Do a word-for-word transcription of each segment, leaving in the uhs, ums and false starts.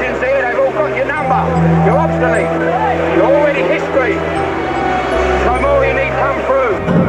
politicians here, they've all got your number. You're obstinate. You're already history. No more you need come through.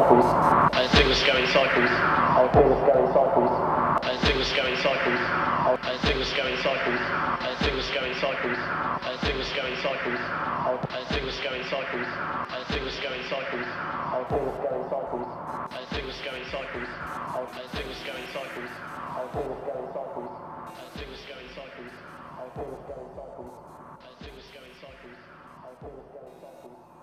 cycles. I feel us going cycles. I feel us going cycles. I and things go in cycles, and things go in cycles, and things go in cycles, and things go in cycles, and things go in cycles, and things go in cycles, and things go in cycles, and things go in cycles, and things go in cycles, and things go in cycles, and things go in cycles, and things go in cycles, and things go in cycles.